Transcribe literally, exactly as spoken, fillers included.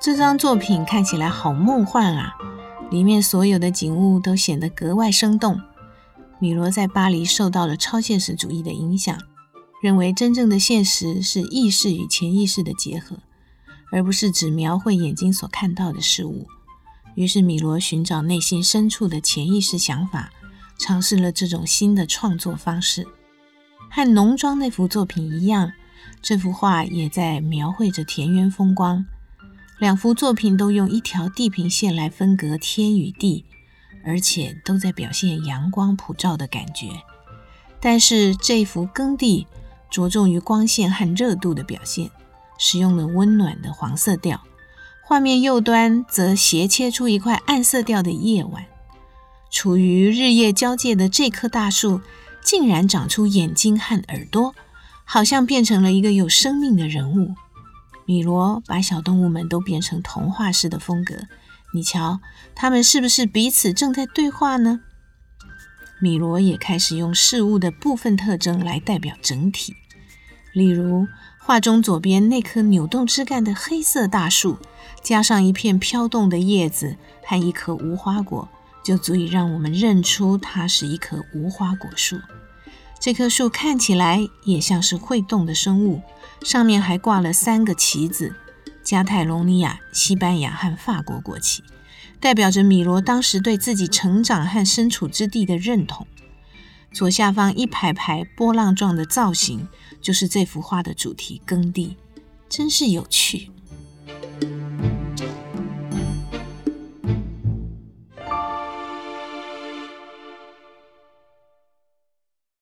这张作品看起来好梦幻啊，里面所有的景物都显得格外生动。米罗在巴黎受到了超现实主义的影响，认为真正的现实是意识与潜意识的结合，而不是只描绘眼睛所看到的事物。于是米罗寻找内心深处的潜意识想法，尝试了这种新的创作方式。和农庄那幅作品一样，这幅画也在描绘着田园风光。两幅作品都用一条地平线来分隔天与地，而且都在表现阳光普照的感觉。但是这幅耕地着重于光线和热度的表现，使用了温暖的黄色调。画面右端则斜切出一块暗色调的夜晚。处于日夜交界的这棵大树竟然长出眼睛和耳朵，好像变成了一个有生命的人物。米罗把小动物们都变成童话式的风格，你瞧，他们是不是彼此正在对话呢？米罗也开始用事物的部分特征来代表整体，例如画中左边那棵扭动枝干的黑色大树，加上一片飘动的叶子和一颗无花果，就足以让我们认出它是一棵无花果树。这棵树看起来也像是会动的生物，上面还挂了三个旗子，加泰隆尼亚、西班牙和法国国旗，代表着米罗当时对自己成长和身处之地的认同。左下方一排排波浪状的造型，就是这幅画的主题——耕地，真是有趣。